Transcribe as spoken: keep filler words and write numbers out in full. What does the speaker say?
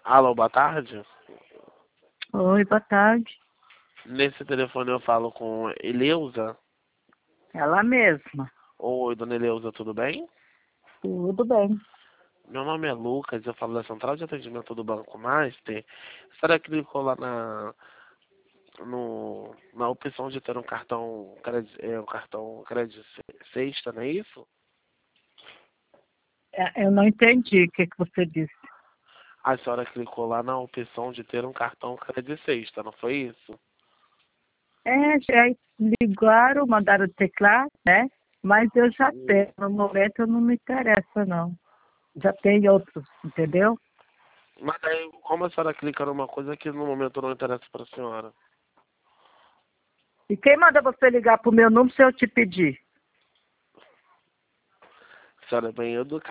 Alô, boa tarde. Oi, boa tarde. Nesse telefone eu falo com Eleusa. Ela mesma. Oi, dona Eleusa, tudo bem? Tudo bem. Meu nome é Lucas, eu falo da Central de Atendimento do Banco Master. Será que clicou lá na, no, na opção de ter um cartão, credi- é, um cartão crédito sexta, não é isso? É, Eu não entendi o que, que você disse. A senhora clicou lá na opção de ter um cartão crédito sexta, não foi isso? É, já ligaram, mandaram teclar, né? Mas eu já Hum, tenho. No momento não me interessa, não. Já tem outros, entendeu? Mas aí, como a senhora clica numa coisa que no momento não interessa para a senhora? E quem manda você ligar pro meu número se eu te pedir? A senhora é bem educada.